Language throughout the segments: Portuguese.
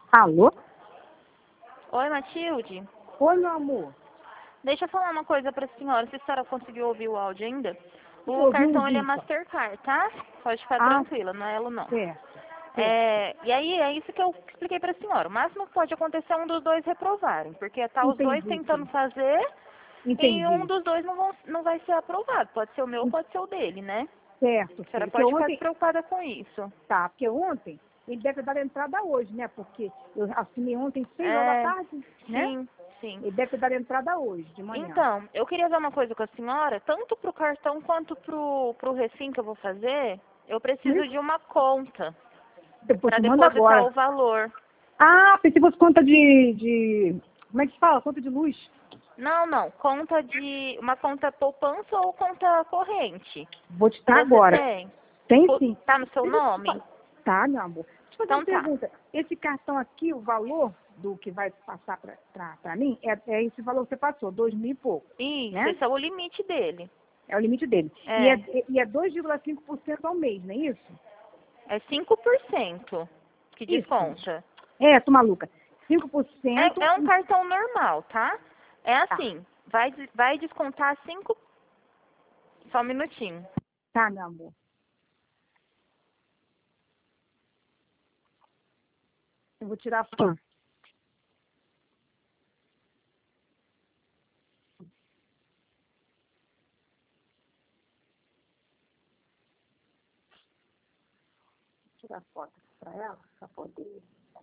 Alô? Oi, Matilde. Oi, meu amor. Deixa eu falar uma coisa para a senhora. Se a senhora conseguiu ouvir o áudio ainda. Eu O ouvi um cartão ele é vídeo. Mastercard, tá? Pode ficar Ah, tranquila, não é Elo não. certo. Certo. E aí é isso que eu expliquei para a senhora. O máximo que pode acontecer é um dos dois reprovarem, porque tá os dois Entendi, tentando sim. fazer e um Entendi. dos dois não vai ser aprovado. Pode ser o meu ou pode ser o dele, né? Certo, A senhora filho. Porque pode ficar ontem, despreocupada com isso. tá, porque ontem ele deve ter dado entrada hoje, né? Porque eu assinei ontem 6 horas da É, tarde, né? sim, sim. Ele deve ter dado entrada hoje, de manhã. Então, eu queria ver uma coisa com a senhora, tanto pro cartão quanto pro refim que eu vou fazer, eu Sim? preciso de uma conta Depois para te manda depositar agora. o valor. Ah, pensei que fosse conta de... Como é que se fala? Conta de luz. Não, não, conta de uma conta poupança ou conta corrente. Vou te dar Você agora. tem? Tem sim. Tá no seu Deixa eu te nome? falar. Tá, meu amor. Deixa eu fazer uma Então tá. pergunta. Esse cartão aqui, o valor do que vai passar pra mim, é esse valor que você passou, 2.000 e pouco, Isso, né? esse é o limite dele. É o limite dele. É, E é 2,5% ao mês, não é isso? é 5% que Isso. desconta. É, tô maluca. 5%. É um cartão normal, tá? É Tá, assim, vai descontar 5. Só um minutinho. tá, meu amor. Eu vou tirar a foto. Tirar a foto pra ela, pra poder.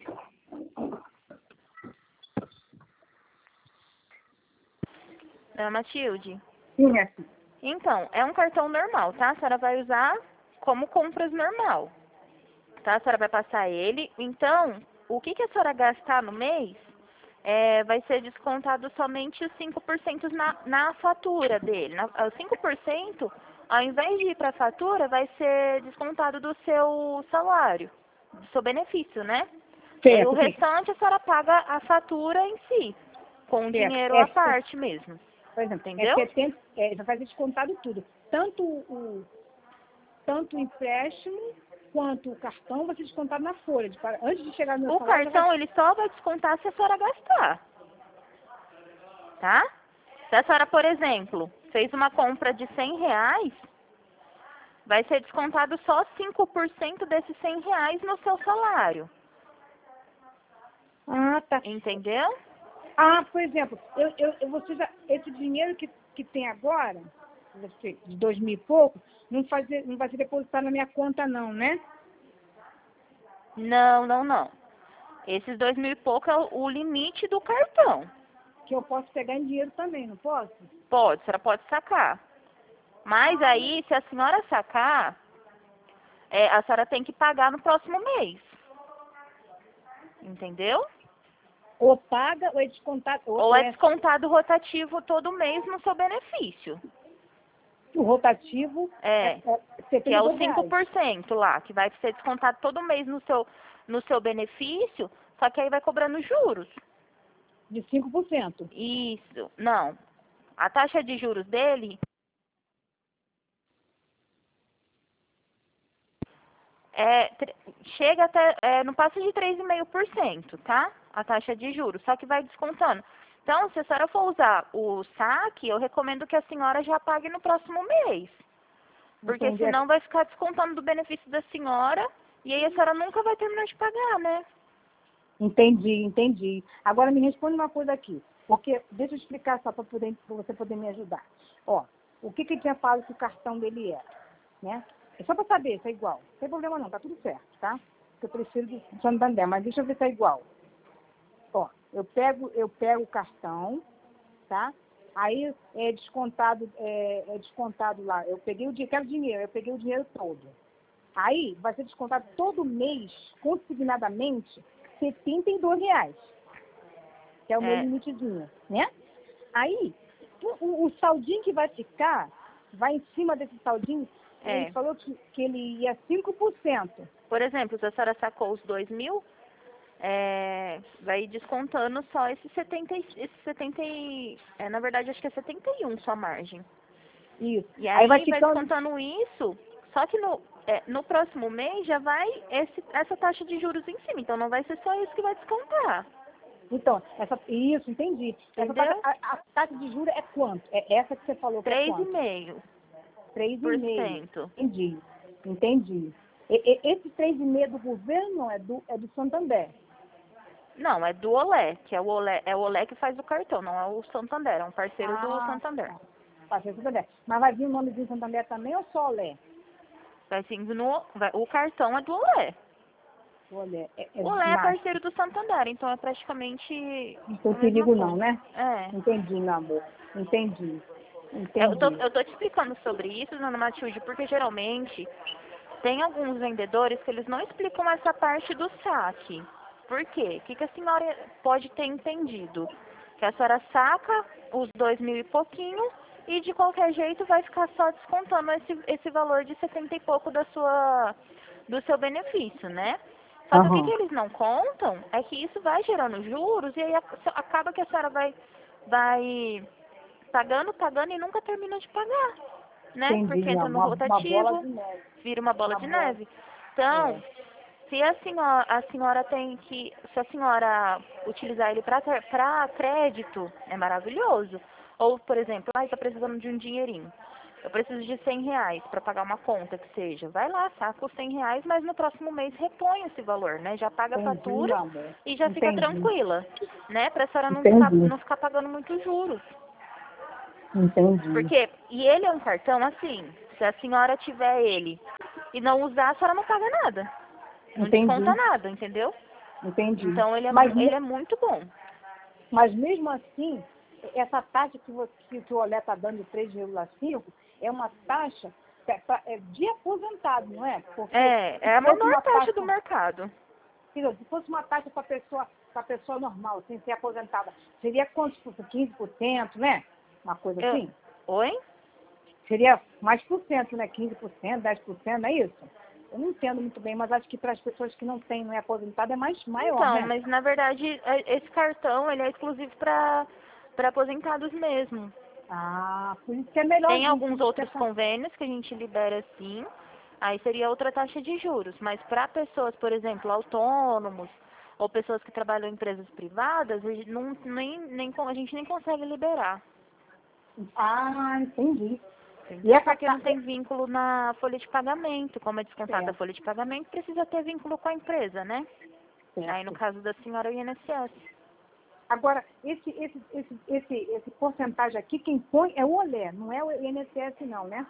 Dona Matilde. Sim, é assim. Então, é um cartão normal, tá? A senhora vai usar como compras normal, tá? A senhora vai passar ele. Então, o que a senhora gastar no mês vai ser descontado somente os 5% na fatura dele. Os 5%, ao invés de ir para a fatura, vai ser descontado do seu salário, do seu benefício, né? E aí o Certo, sim. restante a senhora paga a fatura em si, com o Certo. dinheiro à parte mesmo. Por exemplo, Entendeu? 70, já vai ser descontado tudo. Tanto o empréstimo quanto o cartão vai ser descontado na folha. Antes de chegar no meu O salário, já vai. cartão, ele só vai descontar se a senhora gastar, tá? Se a senhora, por exemplo, fez uma compra de R$ 100, vai ser descontado só 5% desses R$ 100 no seu salário. Ah, tá. Entendeu? Ah, por exemplo, você esse dinheiro que tem agora, de 2.000 e pouco, não vai ser depositado na minha conta, não, né? Não, não, não. Esses 2.000 e pouco é o limite do cartão. Que eu posso pegar em dinheiro também, não posso? Pode, a senhora pode sacar. Mas aí, se a senhora sacar, a senhora tem que pagar no próximo mês. Entendeu? Ou paga, ou é descontado, Ou é descontado rotativo todo mês no seu benefício. o rotativo É, é que é os R$ 72. 5% lá, que vai ser descontado todo mês no seu benefício, só que aí vai cobrando juros. De 5%. Isso, não. A taxa de juros dele chega até, não passa de 3,5%, tá? A taxa de juros, só que vai descontando. Então, se a senhora for usar o saque, eu recomendo que a senhora já pague no próximo mês. Porque Entendi. senão vai ficar descontando do benefício da senhora e aí a senhora nunca vai terminar de pagar, né? Entendi. Agora me responde uma coisa aqui, porque deixa eu explicar só para você poder me ajudar. Ó, o que ele tinha falado que o cartão dele era, né? É só para saber se é igual. Não tem problema não, tá tudo certo, tá? Porque eu prefiro do Santander, mas deixa eu ver se é igual. Ó, eu pego o cartão, tá? Aí é descontado lá. Eu peguei quero dinheiro, eu peguei o dinheiro todo. Aí vai ser descontado todo mês, consignadamente, R$ 72, que é o meu É, limitezinho, né? Aí, o saldinho que vai ficar, vai em cima desse saldinho, ele é. falou que ele ia 5%. Por exemplo, se a senhora sacou os 2.000, vai ir descontando só na verdade acho que é 71 sua margem. Isso. E Aí vai aí vai ficando. descontando isso, só que no próximo mês já vai essa taxa de juros em cima. Então não vai ser só isso que vai descontar. Então, isso, entendi. Entendeu? A taxa de juros é quanto? É essa que você falou que é quanto? 3,5%. 3,5%. Entendi. Esse 3,5% do governo não, é do Santander. Não, é do Olé, que é o Olé que faz o cartão, não é o Santander, é um parceiro do Santander. Tá. Parceiro do Santander. Mas vai vir o nomezinho Santander também ou só Olé? O cartão é do Olé. Olé, O Olé é macho. parceiro do Santander, então é praticamente Não tem a mesma perigo não, coisa. né? É. Entendi, meu amor. Entendi. Eu tô te explicando sobre isso, dona Matilde, porque geralmente tem alguns vendedores que eles não explicam essa parte do saque. Por quê? O que a senhora pode ter entendido? Que a senhora saca os 2.000 e pouquinho e de qualquer jeito vai ficar só descontando esse valor de 70 e pouco do seu benefício, né? Só que o que eles não contam é que isso vai gerando juros e aí acaba que a senhora vai pagando e nunca termina de pagar, né? Entendi, Porque entra no uma bola rotativo, de neve. vira uma bola de neve. Então, se a senhora se a senhora utilizar ele para crédito, é maravilhoso. Ou, por exemplo, está precisando de um dinheirinho. Eu preciso de R$ 100 para pagar uma conta que seja. Vai lá, saca os R$ 100, mas no próximo mês repõe esse valor, né? Já paga a Entendi, fatura meu amor. e já fica tranquila, né? Para a senhora Entendi. não ficar pagando muitos juros. Entendi. E ele é um cartão assim, se a senhora tiver ele e não usar, a senhora não paga nada. Não desconta nada, entendeu? Entendi. Então ele é muito bom. Mas mesmo assim, essa taxa que o Olé está dando de 3,5 é uma taxa de aposentado, não é? Porque É a menor taxa do mercado. Se fosse uma taxa para pessoa normal, sem ser aposentada, seria quantos por cento? 15%, né? Uma coisa assim? Oi? Seria mais por cento, né? 15%, 10%, não é isso? Eu não entendo muito bem, mas acho que para as pessoas que não têm, não é aposentado, é maior, Então, né? mas na verdade, esse cartão, ele é exclusivo para aposentados mesmo. Ah, por isso que é melhor. Tem alguns outros convênios que a gente libera sim, aí seria outra taxa de juros. Mas para pessoas, por exemplo, autônomos ou pessoas que trabalham em empresas privadas, a gente a gente nem consegue liberar. Ah, entendi. Entendeu? Porque não tem vínculo na folha de pagamento. Como é descontada a folha de pagamento, precisa ter vínculo com a empresa, né? Certo. Aí no caso da senhora, o INSS. Agora, esse porcentagem aqui, quem põe é o Olé, não é o INSS não, né?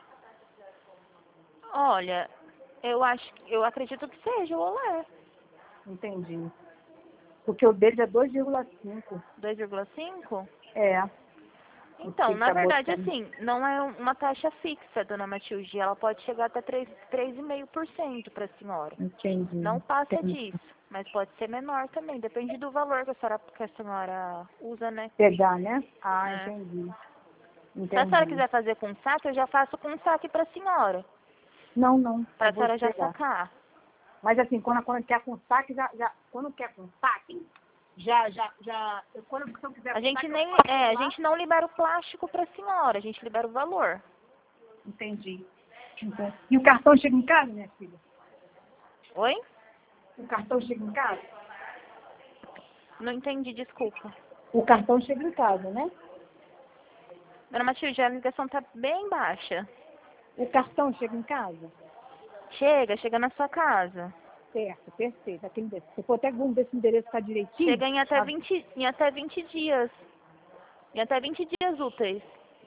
Olha, eu acredito que seja o Olé. Entendi. Porque o dele é 2,5. 2,5? É. Então, na Tá verdade, botando. assim, não é uma taxa fixa, dona Matilde. Ela pode chegar até 3,5% para a senhora. Entendi. Não passa disso, mas pode ser menor também. Depende do valor que a senhora usa, né? Pegar, né? Ah, É. entendi. Se a senhora Entendi. quiser fazer com saque, eu já faço com saque para a senhora. Não. Para Eu a vou senhora já pegar. sacar. Mas assim, quando quer com saque, quando quer com saque, se eu quiser A com gente saque, nem, eu faço a lá. gente não libera o plástico para a senhora, a gente libera o valor. Entendi. E o cartão chega em casa, minha filha? Oi? O cartão chega em casa? Não entendi, desculpa. O cartão chega em casa, né? Dona Matilde, a ligação tá bem baixa. O cartão chega em casa? Chega na sua casa. Certo, perfeito. Aquele endereço. Se for até ver se o endereço está direitinho. Chega em até 20 dias. Em até 20 dias úteis.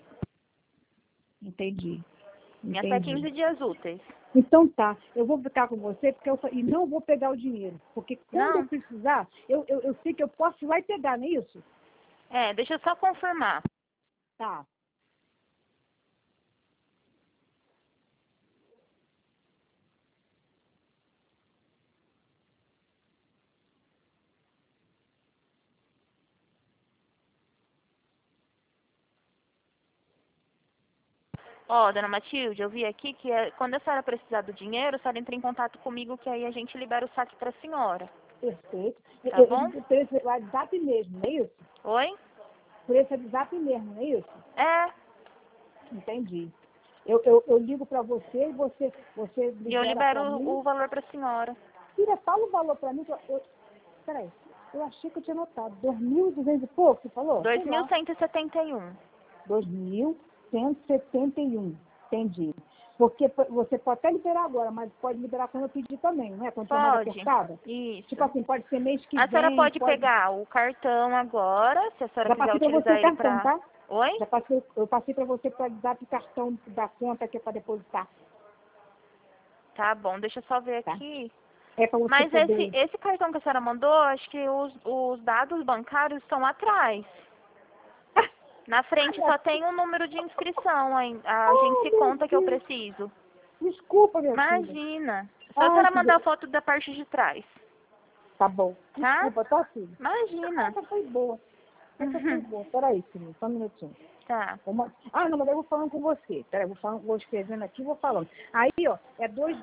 Entendi. Em até 15 dias úteis. Então tá, eu vou ficar com você e não vou pegar o dinheiro. Porque quando eu precisar, eu sei que eu posso ir lá e pegar, não é isso? Deixa eu só confirmar. Tá. Ó, dona Matilde, eu vi aqui que quando a senhora precisar do dinheiro, a senhora entra em contato comigo que aí a gente libera o saque para a senhora. Perfeito. Tá bom? Por esse WhatsApp mesmo, não é isso? Oi? Por esse WhatsApp mesmo, não é isso? É. Entendi. Eu ligo para você e você E eu libera para libero mim. o valor para a senhora. Filha, fala o valor para mim. Peraí, eu achei que eu tinha notado. 2.200 e pouco, você falou? Sei lá. 2.171. 2.171. Entendi. Porque você pode até liberar agora, mas pode liberar quando eu pedir também, né? Quando tiver mais Pode. apertada. Isso. Tipo assim, pode ser mês que A senhora vem. pode pegar o cartão agora, se a senhora Já quiser passei para você utilizar o ele cartão, para... tá? Oi? Eu passei para você para dar o cartão da conta que é para depositar, Tá bom, deixa eu só ver tá? aqui. É para você Mas poder... esse cartão que a senhora mandou, acho que os dados bancários estão atrás. Na frente só tem o número de inscrição, a Oh, agência meu conta que eu Deus. preciso. Desculpa, minha filha. Imagina. Só a Ai, senhora mandar a foto da parte de trás, tá bom. tá? Desculpa, tá, filha? Imagina. Essa foi boa. Essa foi boa. Peraí, filha, só um minutinho. Tá. Não, mas eu vou falando com você. Peraí, vou escrevendo aqui e vou falando. Aí, ó, é 2,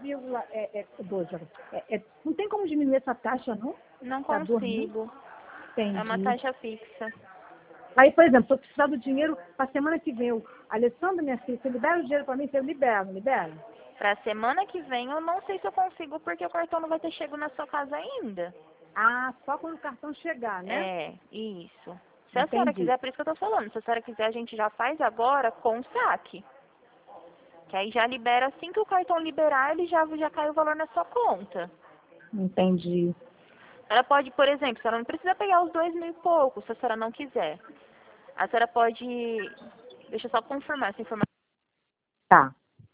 não tem como diminuir essa taxa, não? Não Tá 2.000? consigo. É uma Entendi. taxa fixa. Aí, por exemplo, se eu precisar do dinheiro para semana que vem, Alessandra, minha filha, você libera o dinheiro para mim, você libera, não libera? Pra semana que vem eu não sei se eu consigo, porque o cartão não vai ter chego na sua casa ainda. Ah, só quando o cartão chegar, né? É, isso. Se a senhora Entendi. quiser, por isso que eu tô falando. Se a senhora quiser, a gente já faz agora com o saque. Que aí já libera, assim que o cartão liberar, ele já cai o valor na sua conta. Entendi. Ela pode, por exemplo, a senhora não precisa pegar os 2.000 e pouco, se a senhora não quiser. A senhora pode... Deixa eu só confirmar essa informação. Tá.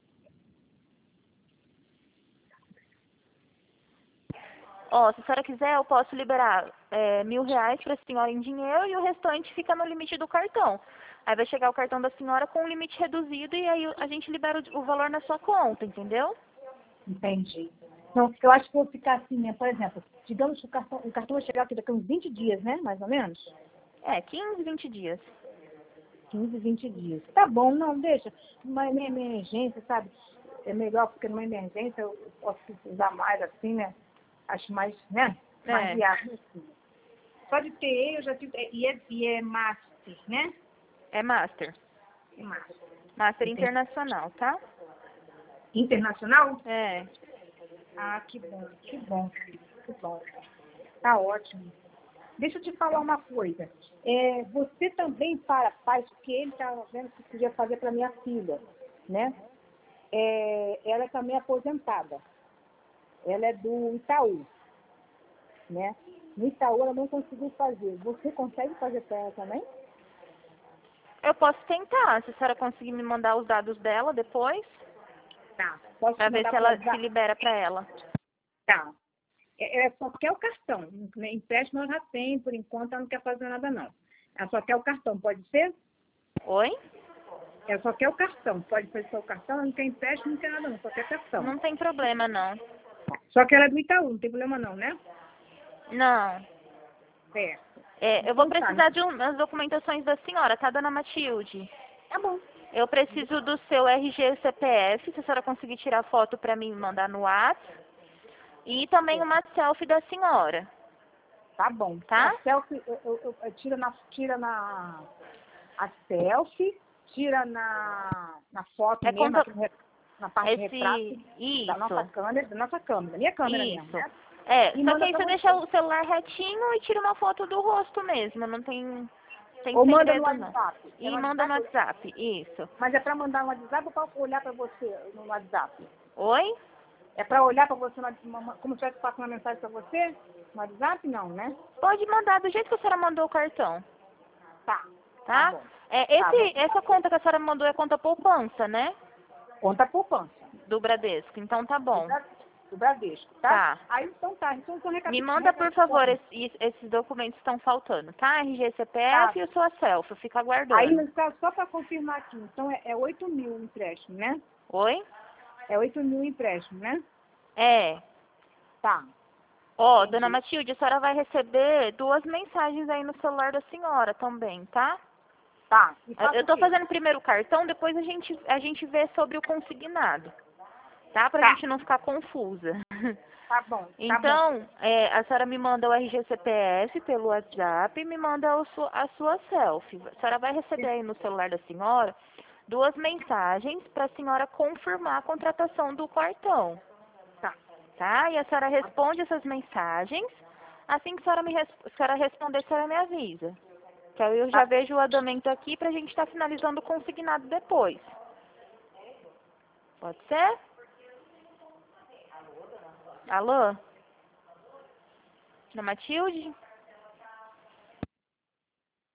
Ó, se a senhora quiser, eu posso liberar R$ 1.000 para a senhora em dinheiro e o restante fica no limite do cartão. Aí vai chegar o cartão da senhora com um limite reduzido e aí a gente libera o valor na sua conta, entendeu? Entendi. Então, eu acho que vou ficar assim, né? Por exemplo, digamos que o cartão vai chegar aqui daqui a uns 20 dias, né? Mais ou menos. 15, 20 dias. 15, 20 dias. Tá bom, não, deixa. Uma emergência, sabe? É melhor porque numa emergência eu posso usar mais assim, né? Acho mais, né? Mais É, viável assim. Só de ter eu já tive. E é master, né? é Master. É master. Master Entendi. internacional, tá? Internacional? É. Ah, que bom, que bom, que bom. Tá ótimo. Deixa eu te falar uma coisa. Você também faz o que ele estava vendo que podia fazer para minha filha, né? Ela é também aposentada. Ela é do Itaú, né? No Itaú ela não conseguiu fazer. Você consegue fazer para ela também? Eu posso tentar, se a senhora conseguir me mandar os dados dela depois, Tá. Posso pra te ver mandar se por ela se WhatsApp? libera pra ela. Tá. Ela só quer o cartão. Né? Empréstimo ela já tem, por enquanto ela não quer fazer nada não. Ela só quer o cartão, pode ser? Oi? Ela só quer o cartão. Pode fazer só o cartão, ela não quer empréstimo, não quer nada não, só quer cartão. Não tem problema, não. Só que ela é do Itaú, não tem problema não, né? Não. Certo. Eu vou Então tá, precisar de umas documentações da senhora, tá, dona Matilde? tá bom. Eu preciso do seu RG e CPF, se a senhora conseguir tirar foto pra mim e mandar no WhatsApp. E também uma selfie da senhora, Tá bom. tá? A selfie, eu a selfie, tira na foto É mesmo, conta... aqui na parte de retrato da nossa Isso. câmera, da minha câmera mesmo, Isso. né? E Só que manda aí pra você você. deixa o celular retinho e tira uma foto do rosto mesmo, não tem Ou manda no segredo não. WhatsApp. É E no manda no WhatsApp? WhatsApp, isso. Mas é para mandar no WhatsApp ou para olhar para você no WhatsApp? Oi? É para olhar para você, como se eu estivesse passando uma mensagem para você no WhatsApp? Não, né? Pode mandar do jeito que a senhora mandou o cartão, Tá. Tá tá? bom. Tá bom. Essa conta que a senhora mandou é conta poupança, né? Conta a poupança. Do Bradesco, então tá Do bom. do Bradesco, tá? Tá. Aí então tá, então eu tô Me manda, por favor, esses documentos que estão faltando, tá? RG, Tá. CPF e a sua selfie, eu fico Aí, aguardando. no caso, só para confirmar aqui, então é 8.000 o empréstimo, né? Oi? É 8.000 o empréstimo, né? É. Tá. Ó, dona Entendi. Matilde, a senhora vai receber 2 mensagens aí no celular da senhora também, tá? Tá. E faço Eu o tô quê? fazendo primeiro o cartão, depois a gente vê sobre o consignado, tá? Pra Tá. gente não ficar confusa. Tá bom. Tá bom. Então, a senhora me manda o RG CPF pelo WhatsApp e me manda a sua selfie. A senhora vai receber aí no celular da senhora 2 mensagens para a senhora confirmar a contratação do quartão. Tá. Tá? E a senhora responde essas mensagens. Assim que a senhora responder, a senhora me avisa. Que aí eu já vejo o andamento aqui pra gente estar finalizando o consignado depois. Pode ser? Alô? Dona Matilde?